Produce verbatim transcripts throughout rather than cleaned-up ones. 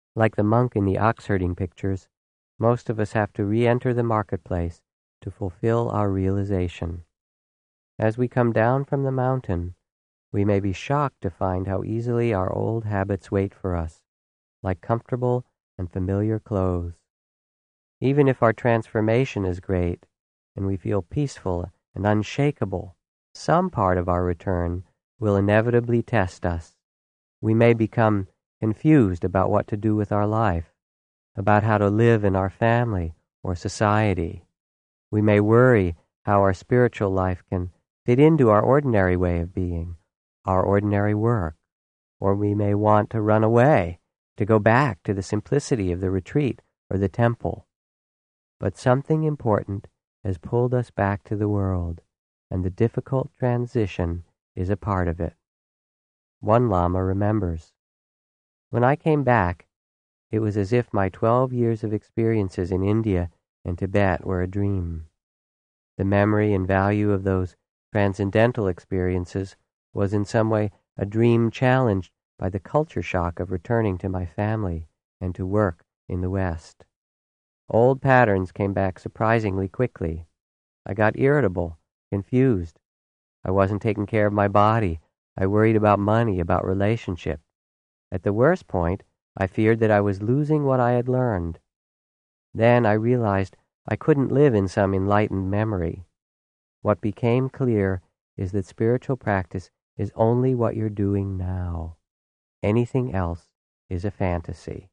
Like the monk in the ox herding pictures, most of us have to re-enter the marketplace to fulfill our realization. As we come down from the mountain, we may be shocked to find how easily our old habits wait for us, like comfortable and familiar clothes. Even if our transformation is great and we feel peaceful and unshakable, some part of our return will inevitably test us. We may become confused about what to do with our life, about how to live in our family or society. We may worry how our spiritual life can fit into our ordinary way of being, our ordinary work, or we may want to run away, to go back to the simplicity of the retreat or the temple. But something important has pulled us back to the world, and the difficult transition is a part of it. One Lama remembers, "When I came back, it was as if my twelve years of experiences in India and Tibet were a dream. The memory and value of those transcendental experiences was in some way a dream challenged by the culture shock of returning to my family and to work in the West. Old patterns came back surprisingly quickly. I got irritable, confused. I wasn't taking care of my body. I worried about money, about relationship. At the worst point, I feared that I was losing what I had learned. Then I realized I couldn't live in some enlightened memory. What became clear is that spiritual practice is only what you're doing now. Anything else is a fantasy."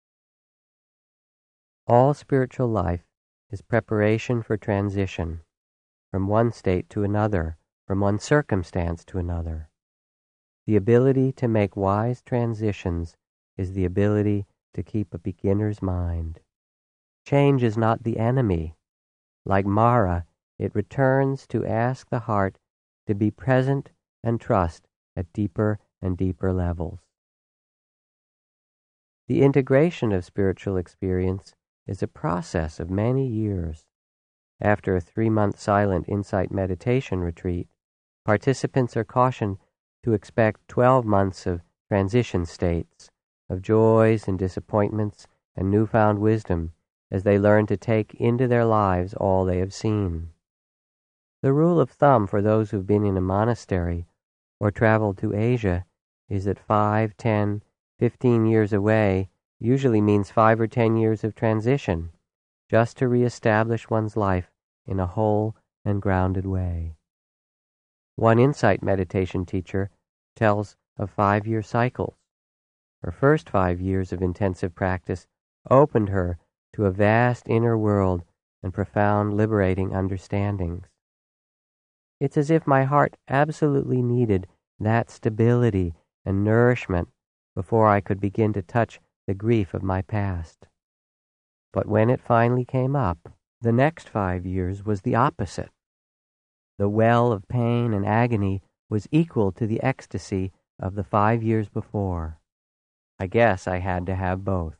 All spiritual life is preparation for transition, from one state to another, from one circumstance to another. The ability to make wise transitions is the ability to keep a beginner's mind. Change is not the enemy. Like Mara, it returns to ask the heart to be present and trust at deeper and deeper levels. The integration of spiritual experience is a process of many years. After a three-month silent insight meditation retreat, participants are cautioned to expect twelve months of transition states, of joys and disappointments and newfound wisdom as they learn to take into their lives all they have seen. The rule of thumb for those who've been in a monastery or traveled to Asia is that five, ten, fifteen years away usually means five or ten years of transition, just to reestablish one's life in a whole and grounded way. One insight meditation teacher tells of five-year cycles. Her first five years of intensive practice opened her to a vast inner world and profound liberating understandings. It's as if my heart absolutely needed that stability and nourishment before I could begin to touch the grief of my past. But when it finally came up, the next five years was the opposite. The well of pain and agony was equal to the ecstasy of the five years before. I guess I had to have both.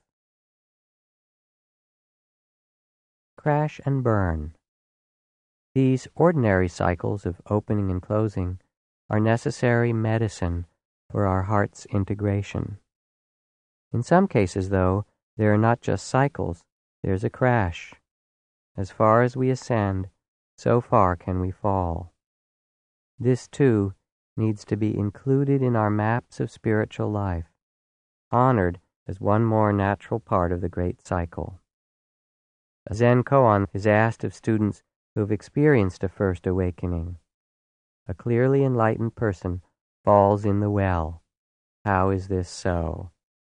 Crash and burn. These ordinary cycles of opening and closing are necessary medicine for our heart's integration. In some cases, though, there are not just cycles, there's a crash. As far as we ascend, so far can we fall. This, too, needs to be included in our maps of spiritual life, honored as one more natural part of the great cycle. A Zen koan is asked of students who have experienced a first awakening. A clearly enlightened person falls in the well. How is this so?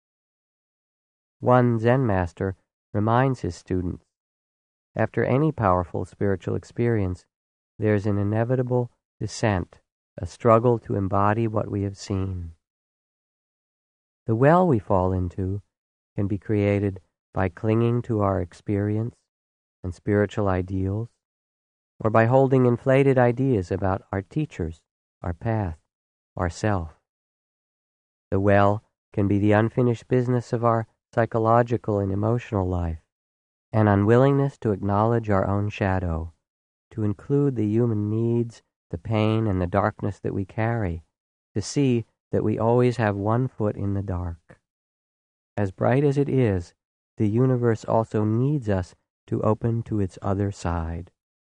One Zen master reminds his students, after any powerful spiritual experience, there's an inevitable descent, a struggle to embody what we have seen. The well we fall into can be created by clinging to our experience and spiritual ideals, or by holding inflated ideas about our teachers, our path, ourself. The well can be the unfinished business of our psychological and emotional life, an unwillingness to acknowledge our own shadow, to include the human needs, the pain, and the darkness that we carry, to see that we always have one foot in the dark. as bright as it is, the universe also needs us to open to its other side.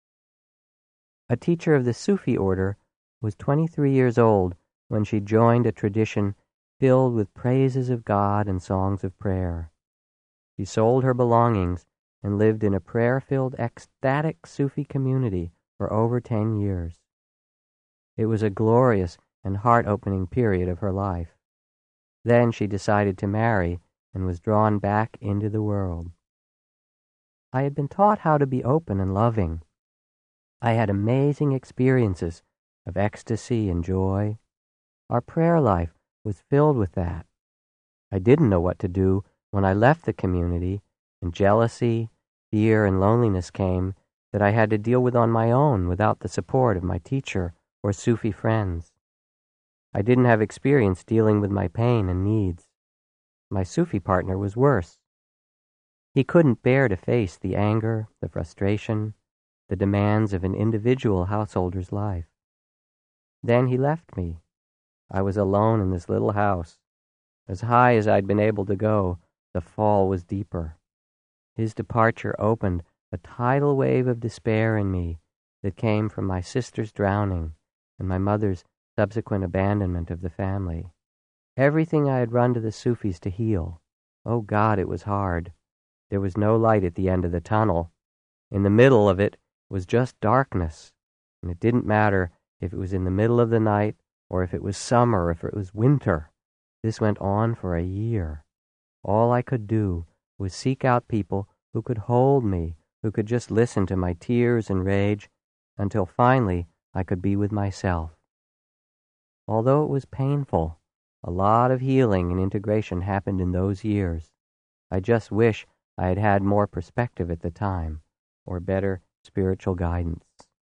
A teacher of the Sufi order was twenty-three years old when she joined a tradition filled with praises of God and songs of prayer. She sold her belongings and lived in a prayer-filled, ecstatic Sufi community for over ten years. It was a glorious and heart-opening period of her life. Then she decided to marry and was drawn back into the world. I had been taught how to be open and loving. I had amazing experiences of ecstasy and joy. Our prayer life was filled with that. I didn't know what to do when I left the community, and jealousy, fear, and loneliness came that I had to deal with on my own without the support of my teacher or Sufi friends. I didn't have experience dealing with my pain and needs. My Sufi partner was worse. He couldn't bear to face the anger, the frustration, the demands of an individual householder's life. Then he left me. I was alone in this little house. As high as I'd been able to go, the fall was deeper. His departure opened a tidal wave of despair in me that came from my sister's drowning and my mother's subsequent abandonment of the family. Everything I had run to the Sufis to heal. Oh God, it was hard. There was no light at the end of the tunnel. In the middle of it was just darkness, and it didn't matter if it was in the middle of the night or if it was summer or if it was winter. This went on for a year. All I could do was seek out people who could hold me, who could just listen to my tears and rage, until finally I could be with myself. Although it was painful, a lot of healing and integration happened in those years. I just wish I had had more perspective at the time, or better spiritual guidance.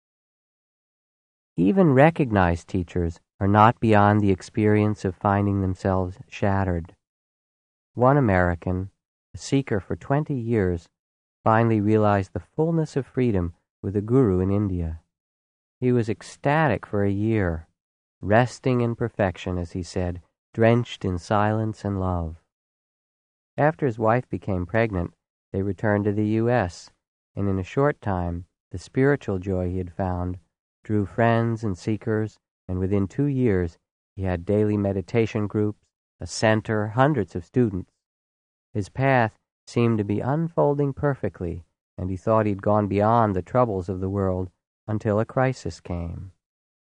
Even recognized teachers are not beyond the experience of finding themselves shattered. One American, a seeker for twenty years, finally realized the fullness of freedom with a guru in India. He was ecstatic for a year, resting in perfection, as he said, drenched in silence and love. After his wife became pregnant, they returned to the U S, and in a short time, the spiritual joy he had found drew friends and seekers, and within two years, he had daily meditation groups, a center, hundreds of students. His path seemed to be unfolding perfectly, and he thought he'd gone beyond the troubles of the world until a crisis came.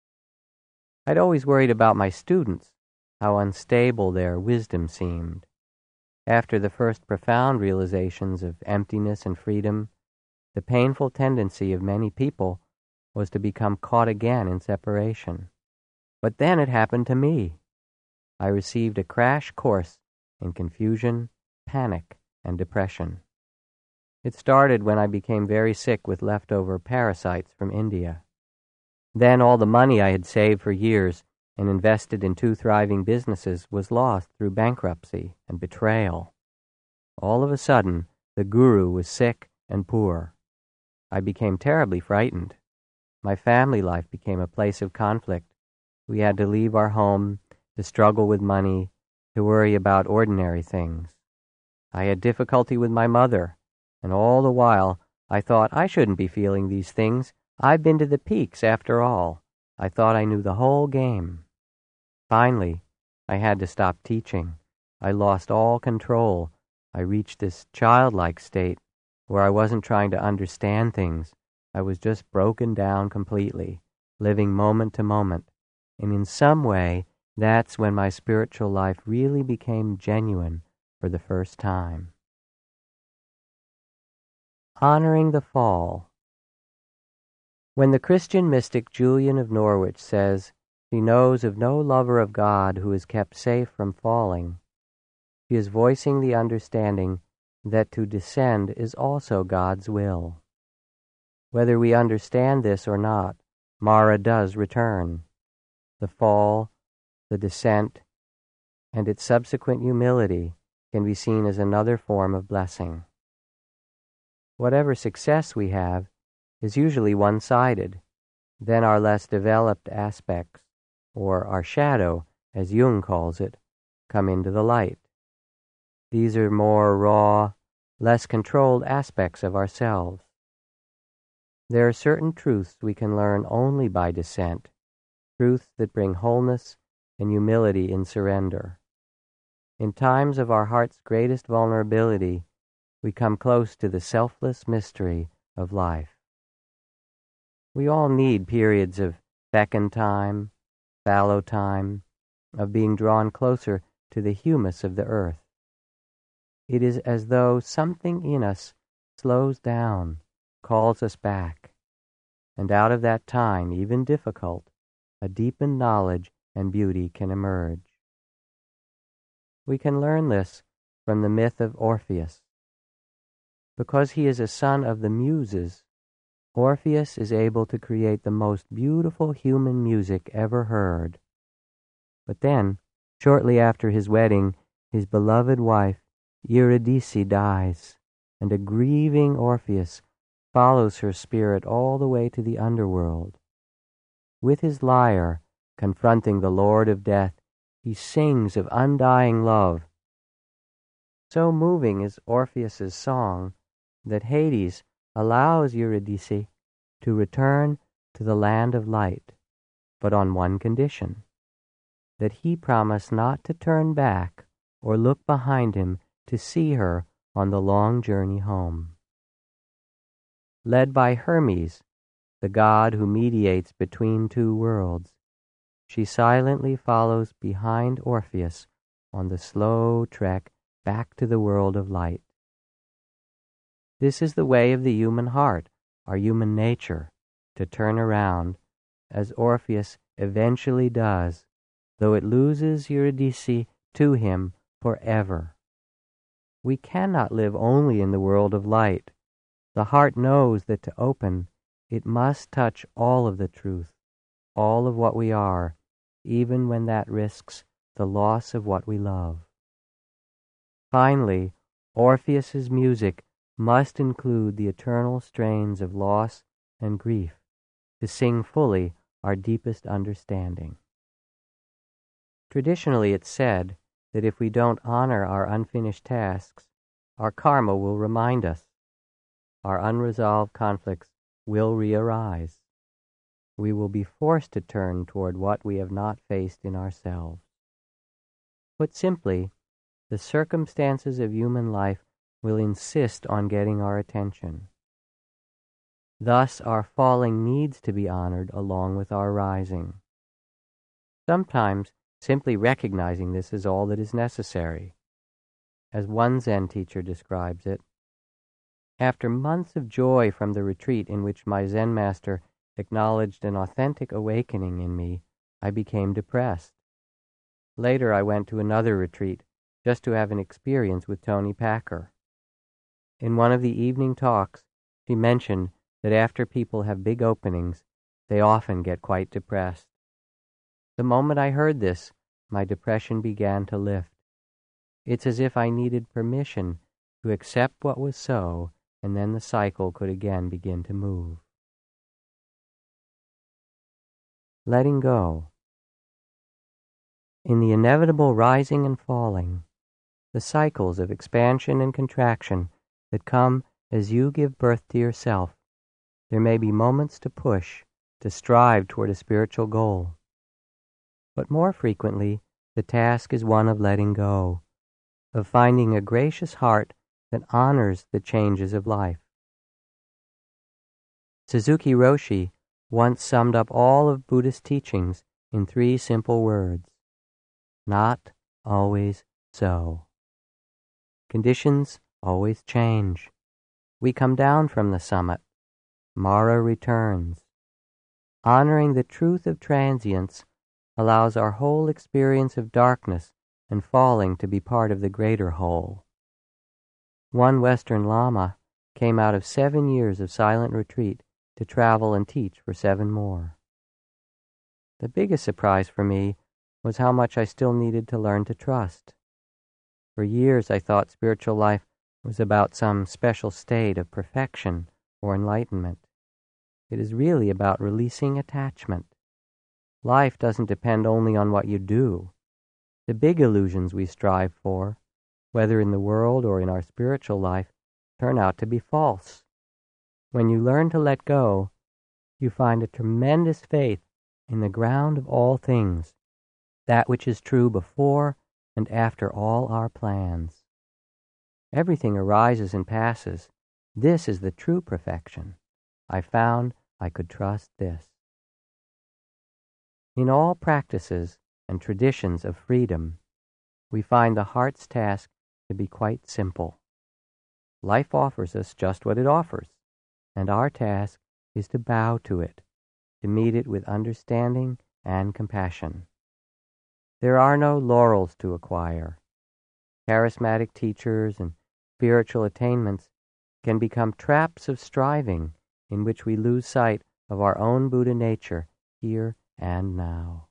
I'd always worried about my students, how unstable their wisdom seemed. After the first profound realizations of emptiness and freedom, the painful tendency of many people was to become caught again in separation. But then it happened to me. I received a crash course in confusion, panic, and depression. It started when I became very sick with leftover parasites from India. Then all the money I had saved for years and invested in two thriving businesses was lost through bankruptcy and betrayal. All of a sudden, the guru was sick and poor. I became terribly frightened. My family life became a place of conflict. We had to leave our home, to struggle with money, to worry about ordinary things. I had difficulty with my mother, and all the while I thought I shouldn't be feeling these things. I've been to the peaks after all. I thought I knew the whole game. Finally, I had to stop teaching. I lost all control. I reached this childlike state where I wasn't trying to understand things. I was just broken down completely, living moment to moment. And in some way, that's when my spiritual life really became genuine for the first time. Honoring the fall. When the Christian mystic Julian of Norwich says he knows of no lover of God who is kept safe from falling, he is voicing the understanding that to descend is also God's will. Whether we understand this or not, Mara does return. The fall, the descent, and its subsequent humility can be seen as another form of blessing. Whatever success we have is usually one-sided. Then our less developed aspects, or our shadow, as Jung calls it, come into the light. These are more raw, less controlled aspects of ourselves. There are certain truths we can learn only by descent, truths that bring wholeness and humility in surrender. In times of our heart's greatest vulnerability, we come close to the selfless mystery of life. We all need periods of beckon time, fallow time, of being drawn closer to the humus of the earth. It is as though something in us slows down, calls us back, and out of that time, even difficult, a deepened knowledge and beauty can emerge. We can learn this from the myth of Orpheus. Because he is a son of the Muses, Orpheus is able to create the most beautiful human music ever heard. But then, shortly after his wedding, his beloved wife, Eurydice, dies, and a grieving Orpheus follows her spirit all the way to the underworld. With his lyre, confronting the Lord of Death, he sings of undying love. So moving is Orpheus's song that Hades allows Eurydice to return to the land of light, but on one condition, that he promise not to turn back or look behind him to see her on the long journey home. Led by Hermes, the god who mediates between two worlds, she silently follows behind Orpheus on the slow trek back to the world of light. This is the way of the human heart, our human nature, to turn around, as Orpheus eventually does, though it loses Eurydice to him forever. We cannot live only in the world of light. The heart knows that to open, it must touch all of the truth, all of what we are, even when that risks the loss of what we love. Finally, Orpheus's music must include the eternal strains of loss and grief to sing fully our deepest understanding. Traditionally, it's said that if we don't honor our unfinished tasks, our karma will remind us. Our unresolved conflicts will re-arise. We will be forced to turn toward what we have not faced in ourselves. Put simply, the circumstances of human life will insist on getting our attention. Thus, our falling needs to be honored along with our rising. Sometimes, simply recognizing this is all that is necessary. As one Zen teacher describes it, after months of joy from the retreat in which my Zen master acknowledged an authentic awakening in me, I became depressed. Later, I went to another retreat just to have an experience with Toni Packer. In one of the evening talks, she mentioned that after people have big openings, they often get quite depressed. The moment I heard this, my depression began to lift. It's as if I needed permission to accept what was so, and then the cycle could again begin to move. Letting go. In the inevitable rising and falling, the cycles of expansion and contraction that come as you give birth to yourself, there may be moments to push, to strive toward a spiritual goal. But more frequently, the task is one of letting go, of finding a gracious heart that honors the changes of life. Suzuki Roshi once summed up all of Buddhist teachings in three simple words: not always so. Conditions always change. We come down from the summit. Mara returns. Honoring the truth of transience allows our whole experience of darkness and falling to be part of the greater whole. One Western Lama came out of seven years of silent retreat to travel and teach for seven more. The biggest surprise for me was how much I still needed to learn to trust. For years I thought spiritual life was about some special state of perfection or enlightenment. It is really about releasing attachment. Life doesn't depend only on what you do. The big illusions we strive for, whether in the world or in our spiritual life, turn out to be false. When you learn to let go, you find a tremendous faith in the ground of all things, that which is true before and after all our plans. Everything arises and passes. This is the true perfection. I found I could trust this. In all practices and traditions of freedom, we find the heart's task to be quite simple. Life offers us just what it offers, and our task is to bow to it, to meet it with understanding and compassion. There are no laurels to acquire. Charismatic teachers and spiritual attainments can become traps of striving in which we lose sight of our own Buddha nature here and now.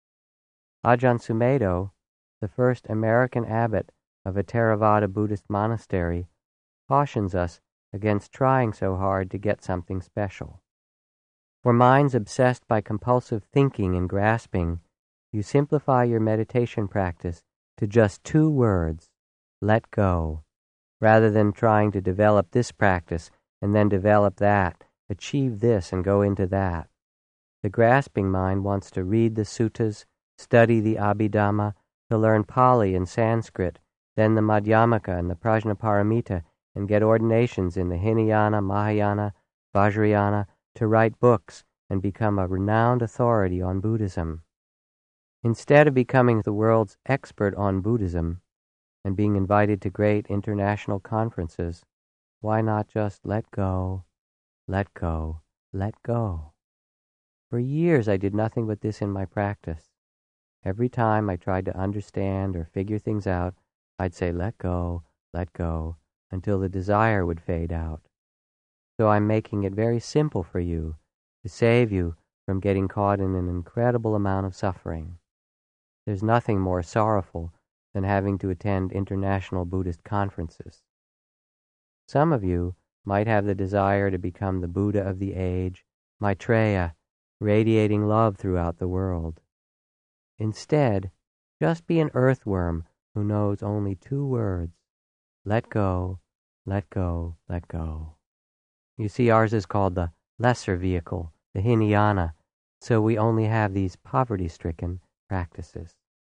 Ajahn Sumedho, the first American abbot of a Theravada Buddhist monastery, cautions us against trying so hard to get something special. For minds obsessed by compulsive thinking and grasping, you simplify your meditation practice to just two words, let go, rather than trying to develop this practice and then develop that, achieve this and go into that. The grasping mind wants to read the suttas, study the Abhidhamma, to learn Pali and Sanskrit, then the Madhyamaka and the Prajnaparamita, and get ordinations in the Hinayana, Mahayana, Vajrayana, to write books and become a renowned authority on Buddhism. Instead of becoming the world's expert on Buddhism and being invited to great international conferences, why not just let go, let go, let go? For years I did nothing but this in my practice. Every time I tried to understand or figure things out, I'd say let go, let go, until the desire would fade out. So I'm making it very simple for you, to save you from getting caught in an incredible amount of suffering. There's nothing more sorrowful than having to attend international Buddhist conferences. Some of you might have the desire to become the Buddha of the age, Maitreya, radiating love throughout the world. Instead, just be an earthworm who knows only two words, let go, let go, let go. You see, ours is called the lesser vehicle, the Hinayana, so we only have these poverty-stricken practices.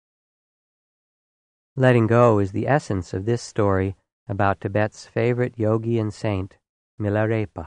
Letting go is the essence of this story about Tibet's favorite yogi and saint, Milarepa.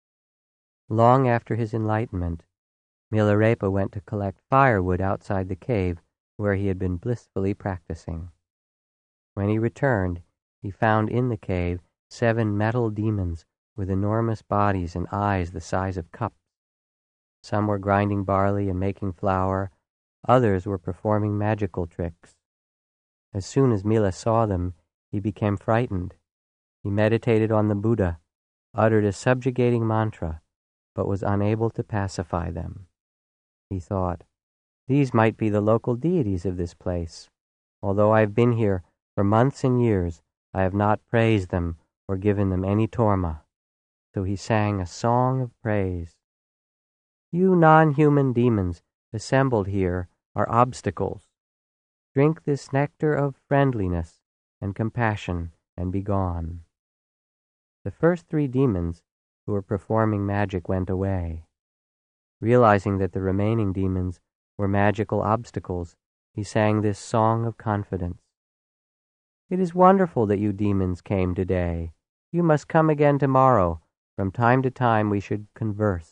Long after his enlightenment, Milarepa went to collect firewood outside the cave where he had been blissfully practicing. When he returned, he found in the cave seven metal demons with enormous bodies and eyes the size of cups. Some were grinding barley and making flour, others were performing magical tricks. As soon as Mila saw them, he became frightened. He meditated on the Buddha, uttered a subjugating mantra, but was unable to pacify them. He thought, these might be the local deities of this place. Although I have been here for months and years, I have not praised them or given them any torma. So he sang a song of praise. You non-human demons assembled here are obstacles. Drink this nectar of friendliness and compassion and be gone. The first three demons who were performing magic went away. Realizing that the remaining demons were magical obstacles, he sang this song of confidence. It is wonderful that you demons came today. You must come again tomorrow. From time to time we should converse.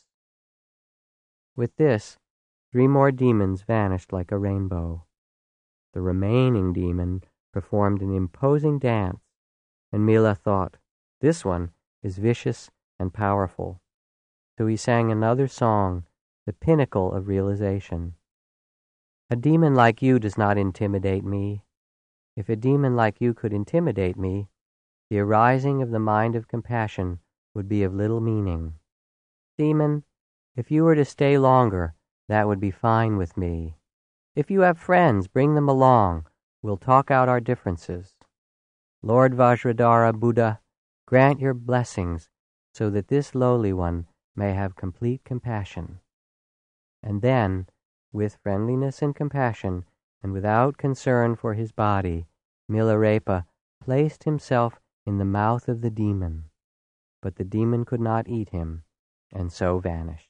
With this, three more demons vanished like a rainbow. The remaining demon performed an imposing dance, and Mila thought, this one is vicious and powerful. So he sang another song, the pinnacle of realization. A demon like you does not intimidate me. If a demon like you could intimidate me, the arising of the mind of compassion would be of little meaning. Demon, if you were to stay longer, that would be fine with me. If you have friends, bring them along. We'll talk out our differences. Lord Vajradhara Buddha, grant your blessings so that this lowly one may have complete compassion. And then, with friendliness and compassion, and without concern for his body, Milarepa placed himself in the mouth of the demon, but the demon could not eat him, and so vanished.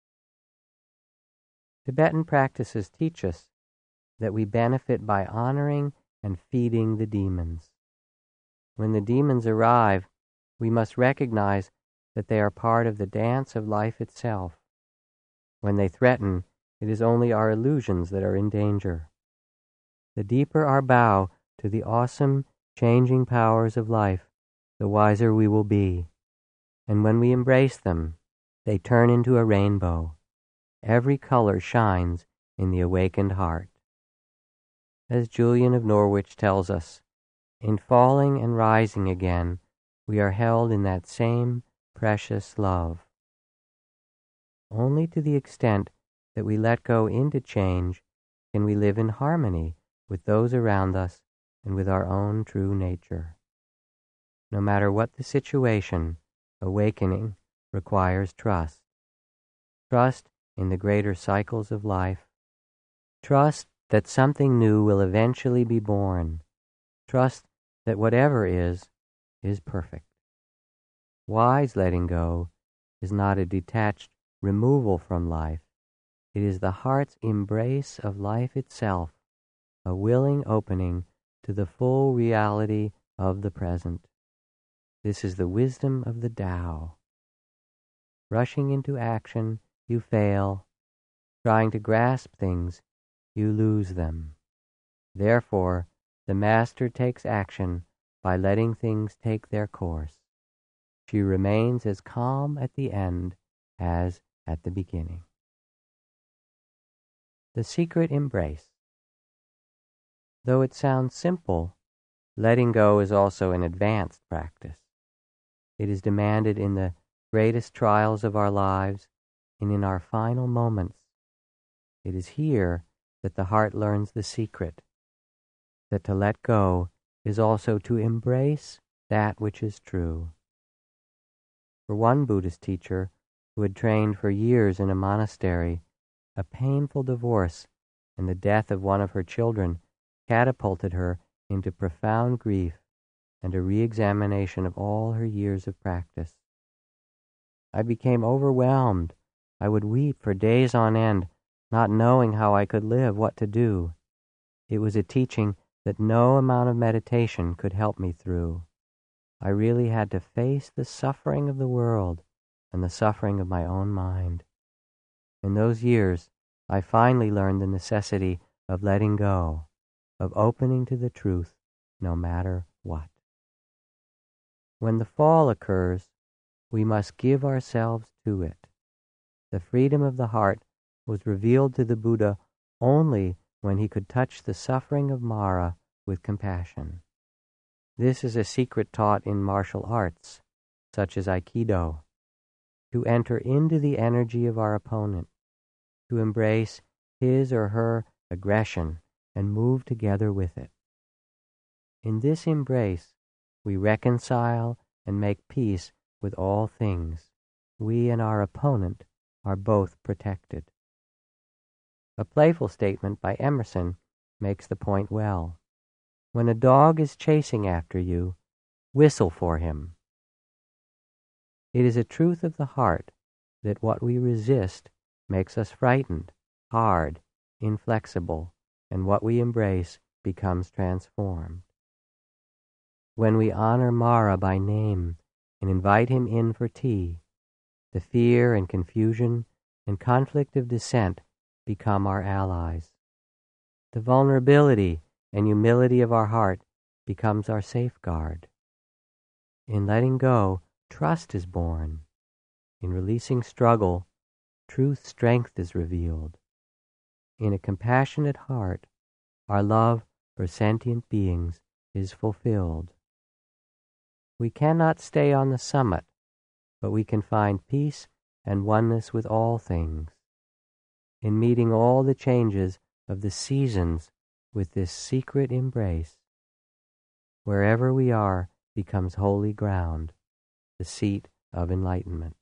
Tibetan practices teach us that we benefit by honoring and feeding the demons. When the demons arrive, we must recognize that they are part of the dance of life itself. When they threaten, it is only our illusions that are in danger. The deeper our bow to the awesome, changing powers of life, the wiser we will be. And when we embrace them, they turn into a rainbow. Every color shines in the awakened heart. As Julian of Norwich tells us, in falling and rising again, we are held in that same precious love. Only to the extent that we let go into change can we live in harmony with those around us and with our own true nature. No matter what the situation, awakening requires trust. Trust in the greater cycles of life. Trust that something new will eventually be born. Trust that whatever is, is perfect. Wise letting go is not a detached removal from life. It is the heart's embrace of life itself, a willing opening to the full reality of the present. This is the wisdom of the Tao. Rushing into action, you fail. Trying to grasp things, you lose them. Therefore, the master takes action by letting things take their course. She remains as calm at the end as at the beginning. The secret embrace. Though it sounds simple, letting go is also an advanced practice. It is demanded in the greatest trials of our lives and in our final moments. It is here that the heart learns the secret, that to let go is also to embrace that which is true. For one Buddhist teacher who had trained for years in a monastery, a painful divorce and the death of one of her children catapulted her into profound grief and a re-examination of all her years of practice. I became overwhelmed. I would weep for days on end, not knowing how I could live, what to do. It was a teaching that no amount of meditation could help me through. I really had to face the suffering of the world and the suffering of my own mind. In those years, I finally learned the necessity of letting go, of opening to the truth, no matter what. When the fall occurs, we must give ourselves to it. The freedom of the heart was revealed to the Buddha only when he could touch the suffering of Mara with compassion. This is a secret taught in martial arts, such as Aikido, to enter into the energy of our opponent, to embrace his or her aggression and move together with it. In this embrace, we reconcile and make peace with all things. We and our opponent are both protected. A playful statement by Emerson makes the point well. When a dog is chasing after you, whistle for him. It is a truth of the heart that what we resist makes us frightened, hard, inflexible, and what we embrace becomes transformed. When we honor Mara by name and invite him in for tea, the fear and confusion and conflict of dissent become our allies. The vulnerability and humility of our heart becomes our safeguard. In letting go, trust is born. In releasing struggle, truth's strength is revealed. In a compassionate heart, our love for sentient beings is fulfilled. We cannot stay on the summit, but we can find peace and oneness with all things. In meeting all the changes of the seasons with this secret embrace, wherever we are becomes holy ground, the seat of enlightenment.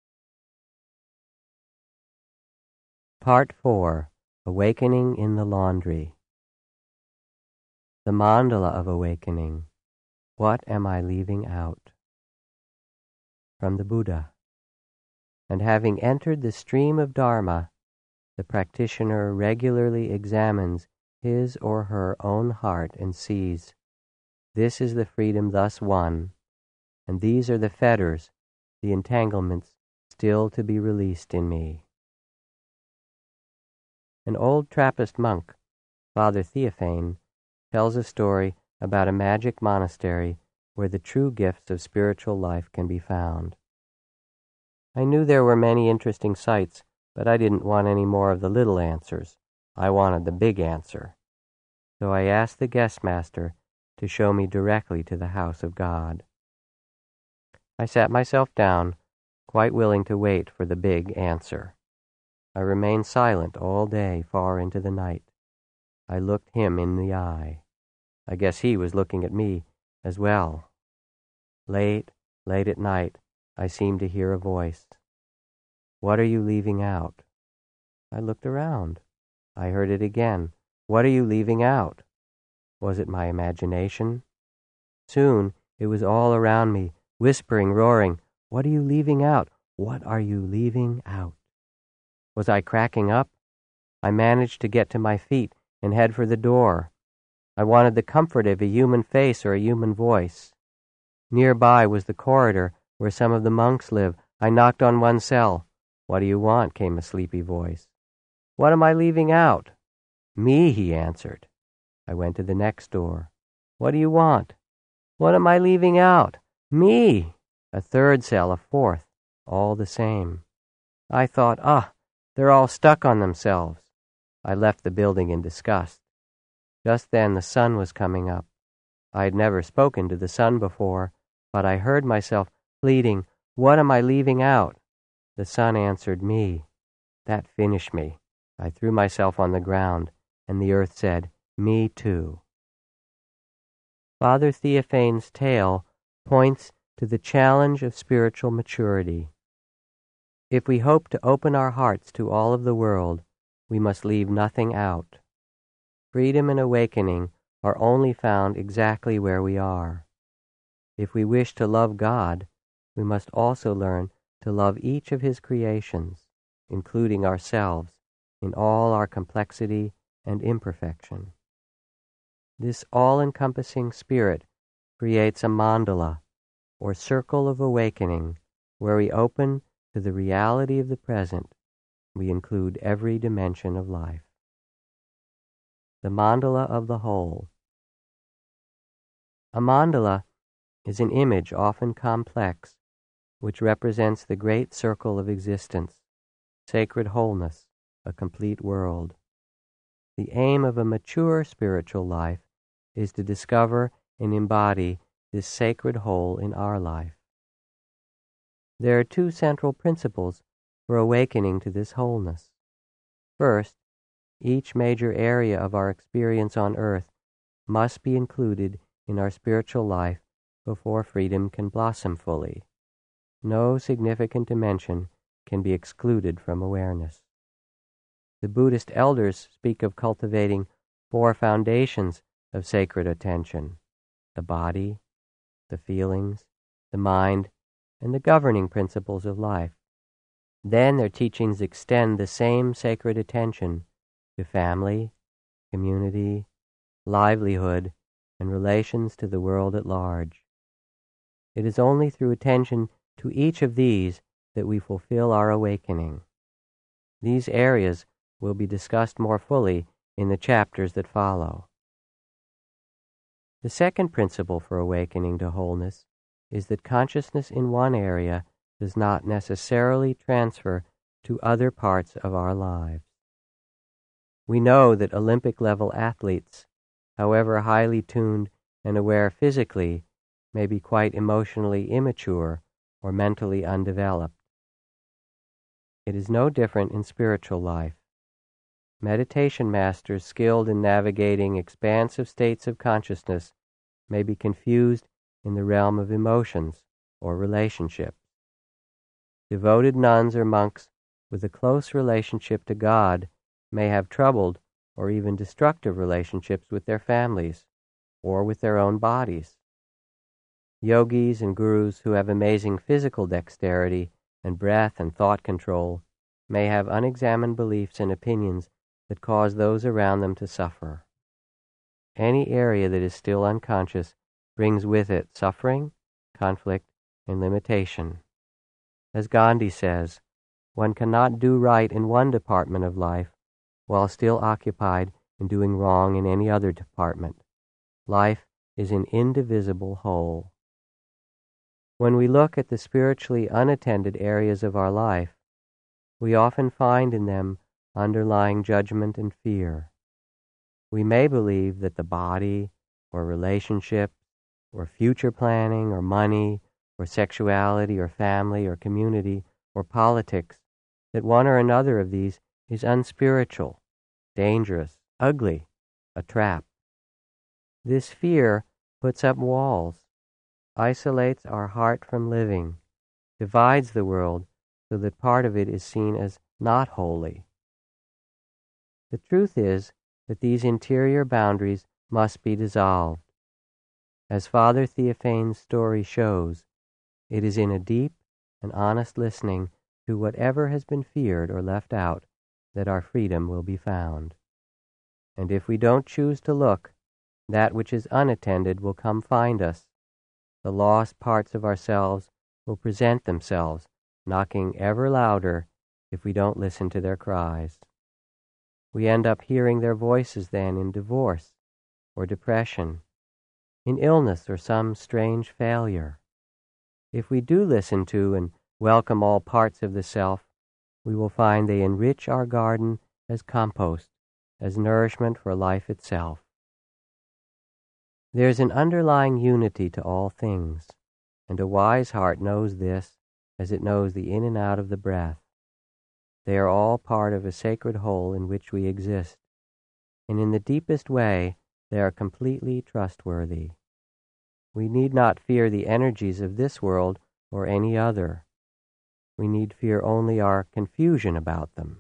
Part four. Awakening in the Laundry. The mandala of awakening, What am I leaving out? From the Buddha. And having entered the stream of Dharma, the practitioner regularly examines his or her own heart and sees, this is the freedom thus won, and these are the fetters, the entanglements still to be released in me. An old Trappist monk, Father Theophane, tells a story about a magic monastery where the true gifts of spiritual life can be found. I knew there were many interesting sights, but I didn't want any more of the little answers. I wanted the big answer. So I asked the guest master to show me directly to the house of God. I sat myself down, quite willing to wait for the big answer. I remained silent all day far into the night. I looked him in the eye. I guess he was looking at me as well. Late, late at night, I seemed to hear a voice. What are you leaving out? I looked around. I heard it again. What are you leaving out? Was it my imagination? Soon it was all around me, whispering, roaring. What are you leaving out? What are you leaving out? Was I cracking up? I managed to get to my feet and head for the door. I wanted the comfort of a human face or a human voice. Nearby was the corridor where some of the monks live. I knocked on one cell. What do you want? Came a sleepy voice. What am I leaving out? Me, he answered. I went to the next door. What do you want? What am I leaving out? Me. A third cell, a fourth, all the same. I thought, ah, they're all stuck on themselves. I left the building in disgust. Just then the sun was coming up. I had never spoken to the sun before, but I heard myself pleading, what am I leaving out? The sun answered me. That finished me. I threw myself on the ground, and the earth said, me too. Father Theophane's tale points to the challenge of spiritual maturity. If we hope to open our hearts to all of the world, we must leave nothing out. Freedom and awakening are only found exactly where we are. If we wish to love God, we must also learn to love each of His creations, including ourselves, in all our complexity and imperfection. This all-encompassing spirit creates a mandala, or circle of awakening, where we open to the reality of the present. We include every dimension of life. The mandala of the whole. A mandala is an image often complex, which represents the great circle of existence, sacred wholeness, a complete world. The aim of a mature spiritual life is to discover and embody this sacred whole in our life. There are two central principles for awakening to this wholeness. First, each major area of our experience on earth must be included in our spiritual life before freedom can blossom fully. No significant dimension can be excluded from awareness. The Buddhist elders speak of cultivating four foundations of sacred attention: the body, the feelings, the mind, and the governing principles of life. Then their teachings extend the same sacred attention to family, community, livelihood, and relations to the world at large. It is only through attention to each of these that we fulfill our awakening. These areas will be discussed more fully in the chapters that follow. The second principle for awakening to wholeness is that consciousness in one area does not necessarily transfer to other parts of our lives. We know that Olympic-level athletes, however highly tuned and aware physically, may be quite emotionally immature or mentally undeveloped. It is no different in spiritual life. Meditation masters skilled in navigating expansive states of consciousness may be confused in the realm of emotions or relationships. Devoted nuns or monks with a close relationship to God may have troubled or even destructive relationships with their families or with their own bodies. Yogis and gurus who have amazing physical dexterity and breath and thought control may have unexamined beliefs and opinions that cause those around them to suffer. Any area that is still unconscious brings with it suffering, conflict, and limitation. As Gandhi says, one cannot do right in one department of life while still occupied in doing wrong in any other department. Life is an indivisible whole. When we look at the spiritually unattended areas of our life, we often find in them underlying judgment and fear. We may believe that the body, or relationship, or future planning, or money, or sexuality, or family, or community, or politics, that one or another of these is unspiritual, dangerous, ugly, a trap. This fear puts up walls, isolates our heart from living, divides the world so that part of it is seen as not holy. The truth is that these interior boundaries must be dissolved. As Father Theophane's story shows, it is in a deep and honest listening to whatever has been feared or left out that our freedom will be found. And if we don't choose to look, that which is unattended will come find us. The lost parts of ourselves will present themselves, knocking ever louder if we don't listen to their cries. We end up hearing their voices then in divorce or depression, in illness or some strange failure. If we do listen to and welcome all parts of the self, we will find they enrich our garden as compost, as nourishment for life itself. There is an underlying unity to all things, and a wise heart knows this as it knows the in and out of the breath. They are all part of a sacred whole in which we exist, and in the deepest way they are completely trustworthy. We need not fear the energies of this world or any other. We need fear only our confusion about them.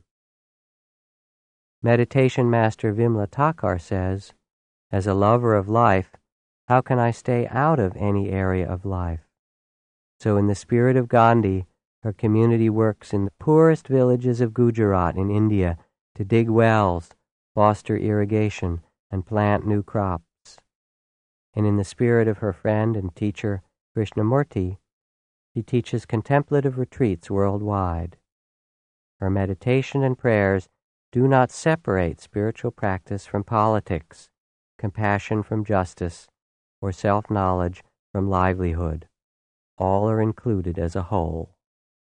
Meditation master Vimla Thakar says, as a lover of life, how can I stay out of any area of life? So in the spirit of Gandhi, her community works in the poorest villages of Gujarat in India to dig wells, foster irrigation, and plant new crops. And in the spirit of her friend and teacher, Krishnamurti, she teaches contemplative retreats worldwide. Her meditation and prayers do not separate spiritual practice from politics, compassion from justice, or self-knowledge from livelihood. All are included as a whole.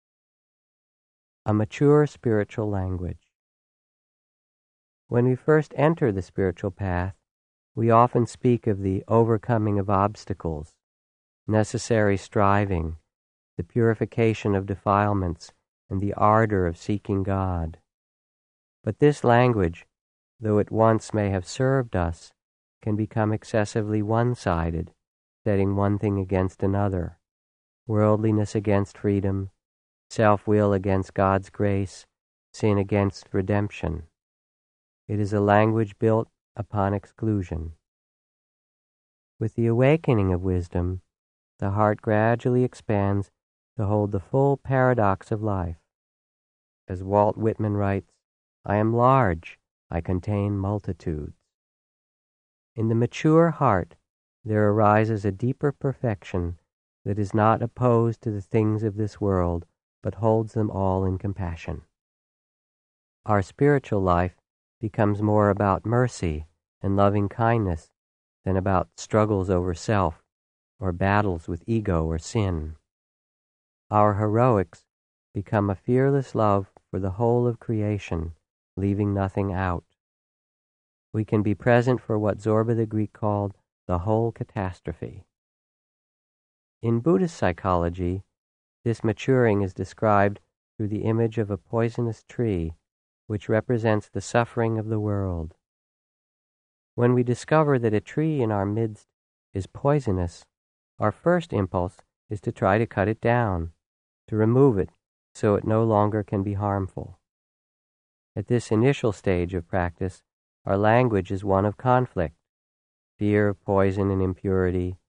A mature spiritual language. When we first enter the spiritual path, we often speak of the overcoming of obstacles, necessary striving, the purification of defilements, and the ardor of seeking God. But this language, though it once may have served us, can become excessively one-sided, setting one thing against another, worldliness against freedom, self-will against God's grace, sin against redemption. It is a language built upon exclusion. With the awakening of wisdom, the heart gradually expands to hold the full paradox of life. As Walt Whitman writes, I am large, I contain multitudes. In the mature heart, there arises a deeper perfection that is not opposed to the things of this world, but holds them all in compassion. Our spiritual life becomes more about mercy and loving kindness than about struggles over self or battles with ego or sin. Our heroics become a fearless love for the whole of creation, leaving nothing out. We can be present for what Zorba the Greek called the whole catastrophe. In Buddhist psychology, this maturing is described through the image of a poisonous tree, which represents the suffering of the world. When we discover that a tree in our midst is poisonous, our first impulse is to try to cut it down, to remove it so it no longer can be harmful. At this initial stage of practice, our language is one of conflict, fear of poison and impurity,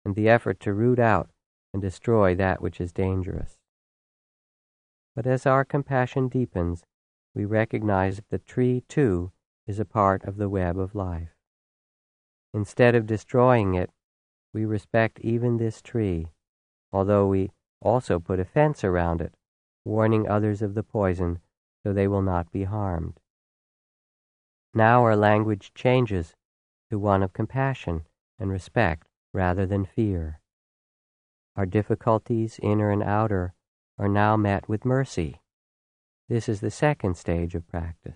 and the effort to root out and destroy that which is dangerous. But as our compassion deepens, we recognize that the tree, too, is a part of the web of life. Instead of destroying it, we respect even this tree, although we also put a fence around it, warning others of the poison so they will not be harmed. Now our language changes to one of compassion and respect rather than fear. Our difficulties, inner and outer, are now met with mercy. This is the second stage of practice.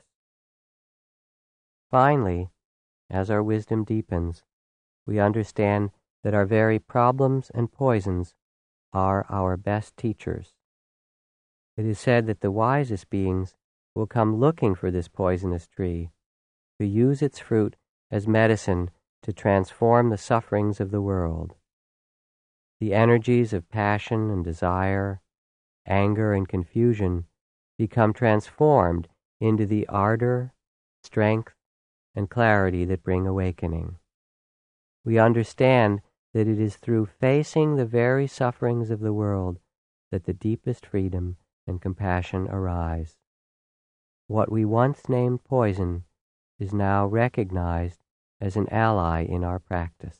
Finally, as our wisdom deepens, we understand that our very problems and poisons are our best teachers. It is said that the wisest beings will come looking for this poisonous tree, to use its fruit as medicine to transform the sufferings of the world. The energies of passion and desire, anger and confusion become transformed into the ardor, strength, and clarity that bring awakening. We understand that it is through facing the very sufferings of the world that the deepest freedom and compassion arise. What we once named poison is now recognized as an ally in our practice.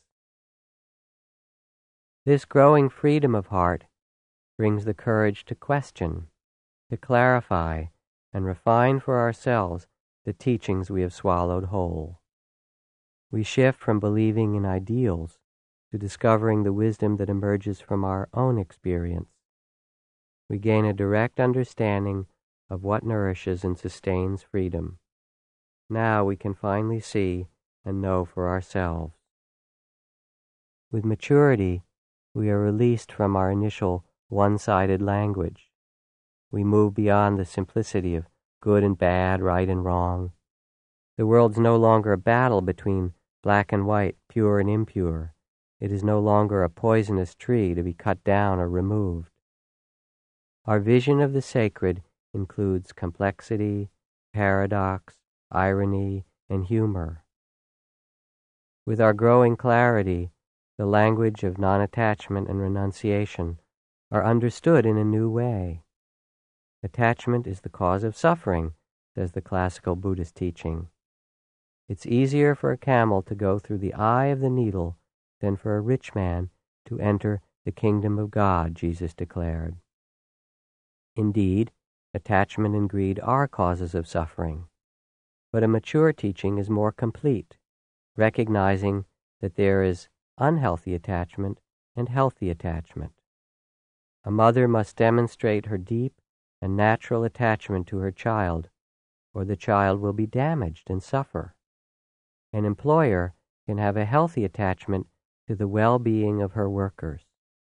This growing freedom of heart brings the courage to question, to clarify, and refine for ourselves the teachings we have swallowed whole. We shift from believing in ideals to discovering the wisdom that emerges from our own experience. We gain a direct understanding of what nourishes and sustains freedom. Now we can finally see and know for ourselves. With maturity, we are released from our initial one-sided language. We move beyond the simplicity of good and bad, right and wrong. The world's no longer a battle between black and white, pure and impure. It is no longer a poisonous tree to be cut down or removed. Our vision of the sacred includes complexity, paradox, irony, and humor. With our growing clarity, the language of non-attachment and renunciation are understood in a new way. Attachment is the cause of suffering, says the classical Buddhist teaching. It's easier for a camel to go through the eye of the needle than for a rich man to enter the kingdom of God, Jesus declared. Indeed, attachment and greed are causes of suffering, but a mature teaching is more complete, recognizing that there is unhealthy attachment and healthy attachment. A mother must demonstrate her deep and natural attachment to her child, or the child will be damaged and suffer. An employer can have a healthy attachment to the well-being of her workers.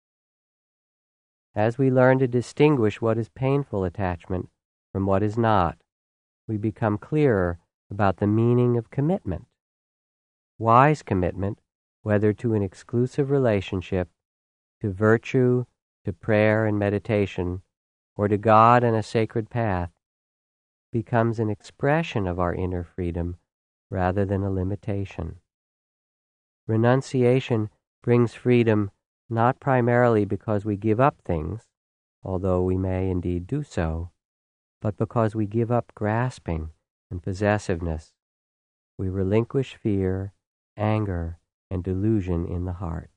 As we learn to distinguish what is painful attachment from what is not, we become clearer about the meaning of commitment. Wise commitment, whether to an exclusive relationship, to virtue, to prayer and meditation, or to God and a sacred path, becomes an expression of our inner freedom rather than a limitation. Renunciation brings freedom not primarily because we give up things, although we may indeed do so, but because we give up grasping and possessiveness. We relinquish fear, anger, and delusion in the heart.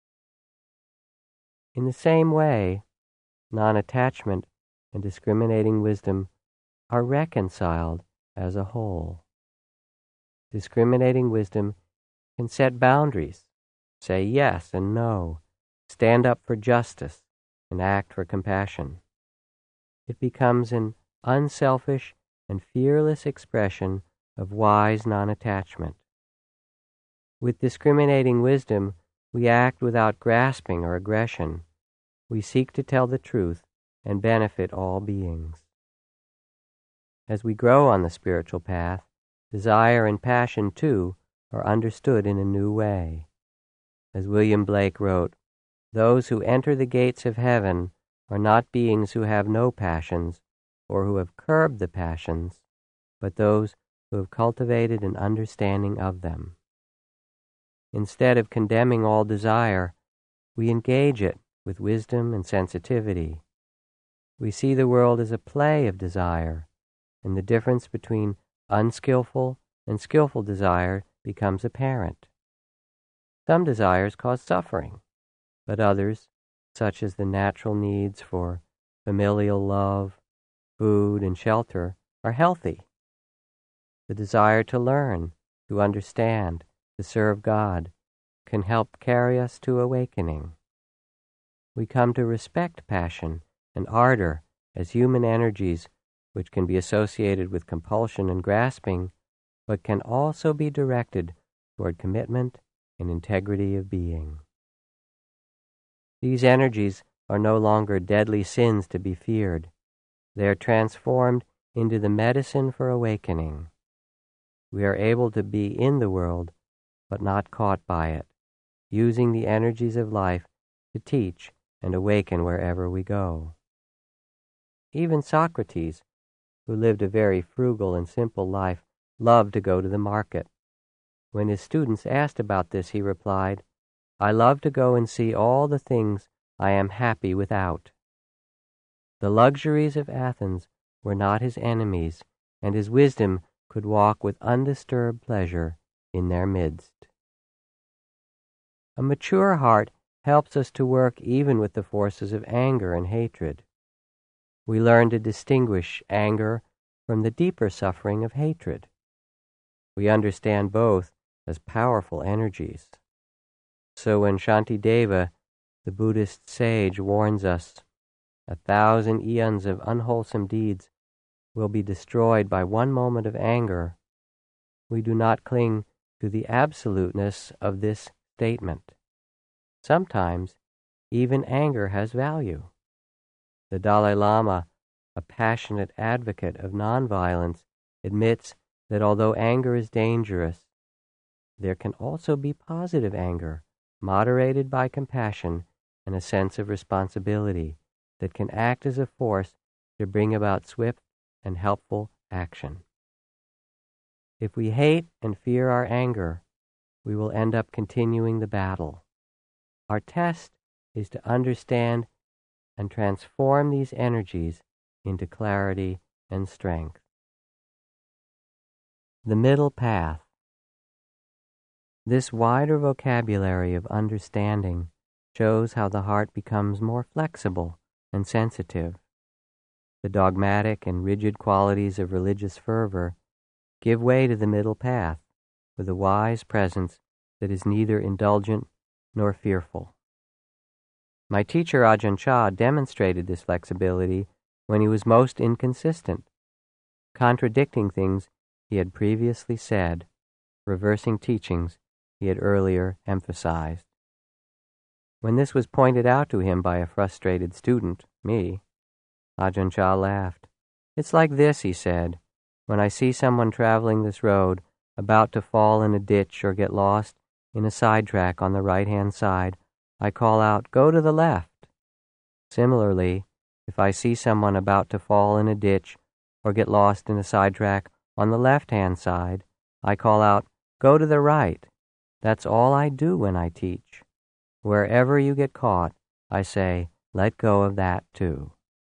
In the same way, non-attachment and discriminating wisdom are reconciled as a whole. Discriminating wisdom can set boundaries, say yes and no, stand up for justice, and act for compassion. It becomes an unselfish and fearless expression of wise non-attachment. With discriminating wisdom, we act without grasping or aggression. We seek to tell the truth and benefit all beings. As we grow on the spiritual path, desire and passion, too, are understood in a new way. As William Blake wrote, "Those who enter the gates of heaven are not beings who have no passions or who have curbed the passions, but those who have cultivated an understanding of them." Instead of condemning all desire, we engage it with wisdom and sensitivity. We see the world as a play of desire, and the difference between unskillful and skillful desire becomes apparent. Some desires cause suffering, but others, such as the natural needs for familial love, food, and shelter, are healthy. The desire to learn, to understand, to serve God can help carry us to awakening. We come to respect passion and ardor as human energies which can be associated with compulsion and grasping, but can also be directed toward commitment and integrity of being. These energies are no longer deadly sins to be feared. They are transformed into the medicine for awakening. We are able to be in the world, but not caught by it, using the energies of life to teach and awaken wherever we go. Even Socrates, who lived a very frugal and simple life, loved to go to the market. When his students asked about this, he replied, "I love to go and see all the things I am happy without." The luxuries of Athens were not his enemies, and his wisdom could walk with undisturbed pleasure in their midst. A mature heart helps us to work even with the forces of anger and hatred. We learn to distinguish anger from the deeper suffering of hatred. We understand both as powerful energies. So when Shantideva, the Buddhist sage, warns us, a thousand eons of unwholesome deeds will be destroyed by one moment of anger, we do not cling to the absoluteness of this statement. Sometimes even anger has value. The Dalai Lama, a passionate advocate of nonviolence, admits that although anger is dangerous, there can also be positive anger, moderated by compassion and a sense of responsibility, that can act as a force to bring about swift and helpful action. If we hate and fear our anger, we will end up continuing the battle. Our test is to understand and transform these energies into clarity and strength. The middle path. This wider vocabulary of understanding shows how the heart becomes more flexible and sensitive. The dogmatic and rigid qualities of religious fervor give way to the middle path with a wise presence that is neither indulgent nor fearful. My teacher Ajahn Chah demonstrated this flexibility when he was most inconsistent, contradicting things he had previously said, reversing teachings he had earlier emphasized. When this was pointed out to him by a frustrated student, me, Ajahn Chah laughed. "It's like this," he said. "When I see someone traveling this road about to fall in a ditch or get lost in a sidetrack on the right-hand side, I call out, 'Go to the left.' Similarly, if I see someone about to fall in a ditch or get lost in a sidetrack on the left-hand side, I call out, 'Go to the right.' That's all I do when I teach. Wherever you get caught, I say, let go of that too."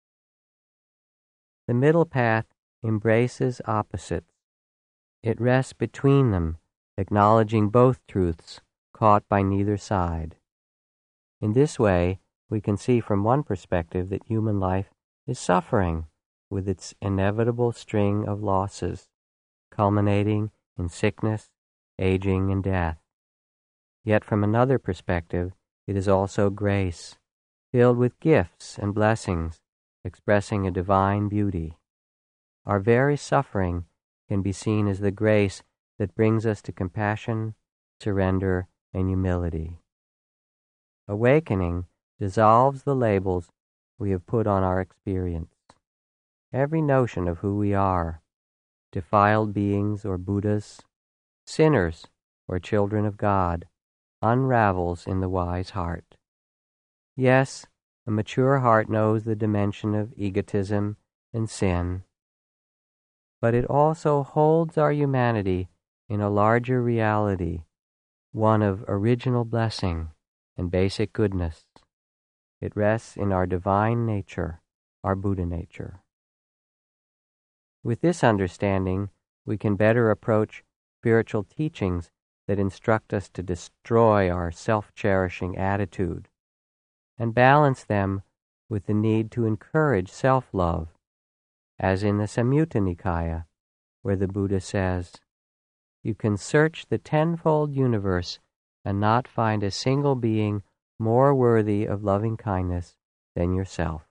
The middle path embraces opposites. It rests between them, acknowledging both truths, caught by neither side. In this way, we can see from one perspective that human life is suffering with its inevitable string of losses, culminating in sickness, aging, and death. Yet from another perspective, it is also grace, filled with gifts and blessings, expressing a divine beauty. Our very suffering can be seen as the grace that brings us to compassion, surrender, and humility. Awakening dissolves the labels we have put on our experience. Every notion of who we are, defiled beings or Buddhas, sinners or children of God, unravels in the wise heart. Yes, a mature heart knows the dimension of egotism and sin, but it also holds our humanity in a larger reality, one of original blessing and basic goodness. It rests in our divine nature, our Buddha nature. With this understanding, we can better approach spiritual teachings that instruct us to destroy our self-cherishing attitude and balance them with the need to encourage self-love, as in the Samyutta Nikaya, where the Buddha says, "You can search the tenfold universe and not find a single being more worthy of loving kindness than yourself."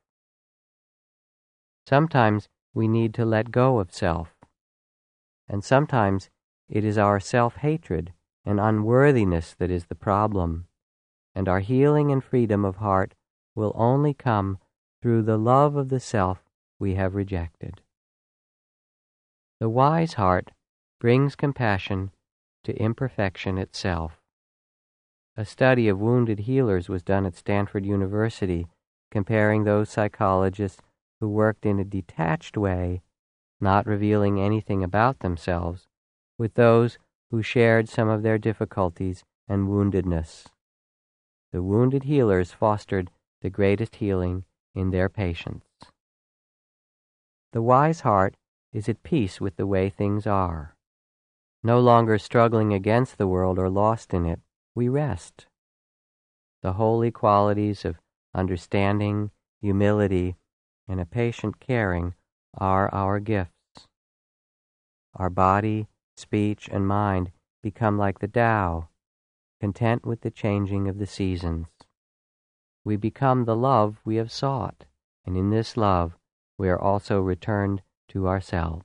Sometimes we need to let go of self, and sometimes it is our self-hatred and unworthiness that is the problem, and our healing and freedom of heart will only come through the love of the self we have rejected. The wise heart brings compassion to imperfection itself. A study of wounded healers was done at Stanford University, comparing those psychologists who worked in a detached way, not revealing anything about themselves, with those who shared some of their difficulties and woundedness. The wounded healers fostered the greatest healing in their patients. The wise heart is at peace with the way things are. No longer struggling against the world or lost in it, we rest. The holy qualities of understanding, humility, and a patient caring are our gifts. Our body, speech, and mind become like the Tao, content with the changing of the seasons. We become the love we have sought, and in this love we are also returned to ourselves.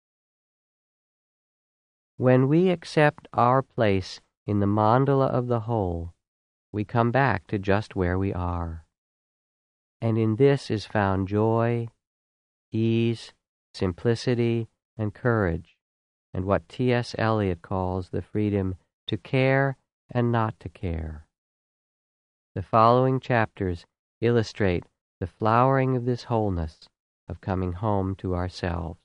When we accept our place in the mandala of the whole, we come back to just where we are. And in this is found joy, ease, simplicity, and courage, and what T S Eliot calls the freedom to care and not to care. The following chapters illustrate the flowering of this wholeness of coming home to ourselves.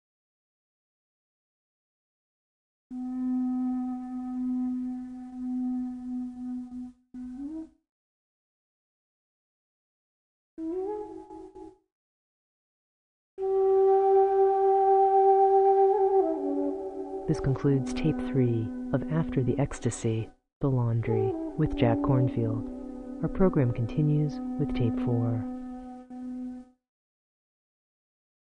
This concludes tape three of After the Ecstasy, The Laundry with Jack Kornfield. Our program continues with tape four.